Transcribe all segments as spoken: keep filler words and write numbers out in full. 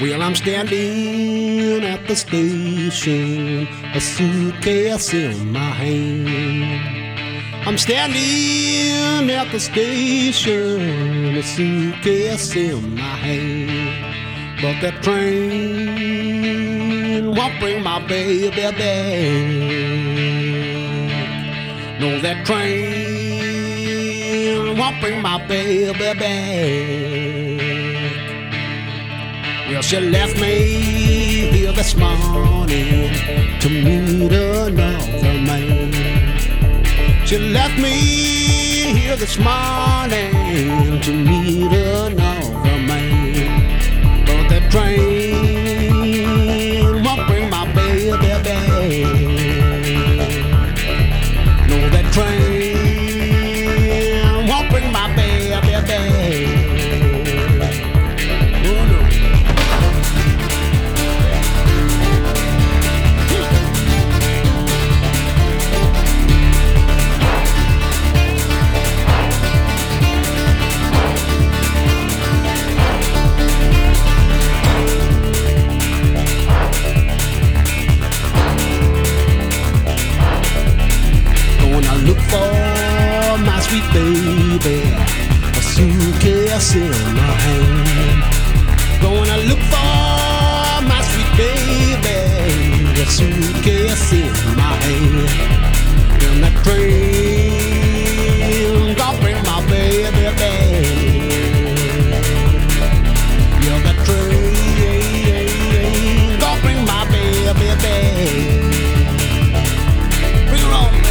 Well, I'm standing at the station, a suitcase in my hand. I'm standing at the station, a suitcase in my hand. But that train won't bring my baby back. No, that train won't bring my baby back. Well, she left me here this morning to meet another man. She left me here this morning to meet another man. But that train won't bring my baby back. No, that train won't bring my baby back. Look for my sweet baby, a suitcase in my hand. Gonna look for my sweet baby, a suitcase in my hand. And that train gonna bring my baby back. Yeah, that train gonna bring my baby back. Bring her on, man.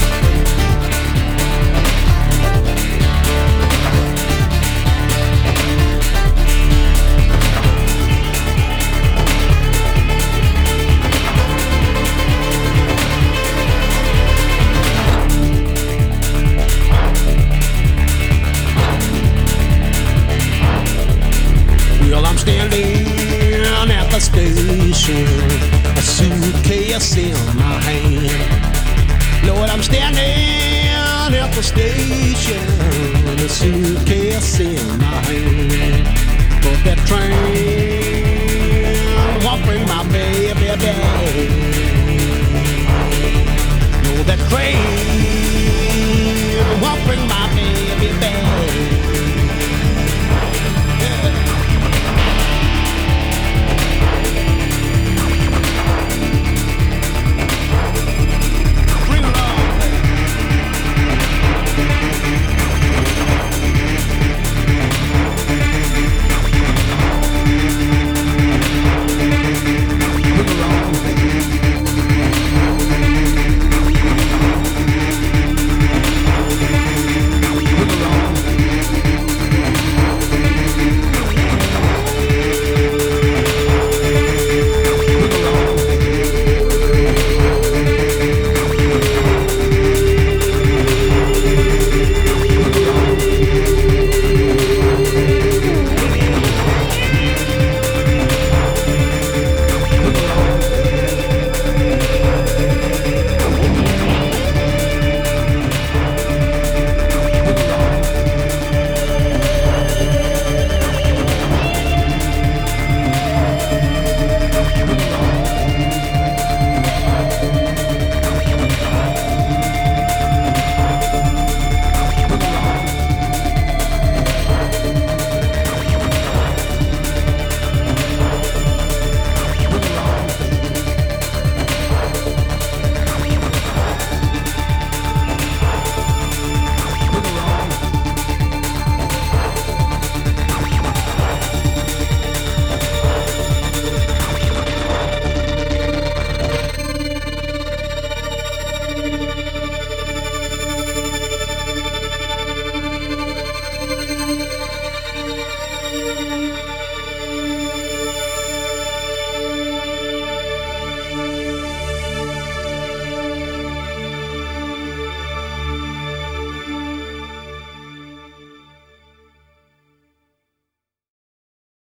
Well, I'm standing at the station, a suitcase in my hand. Lord, I'm standing at the station, a suitcase in my hand. But that train won't bring my baby back. No, that train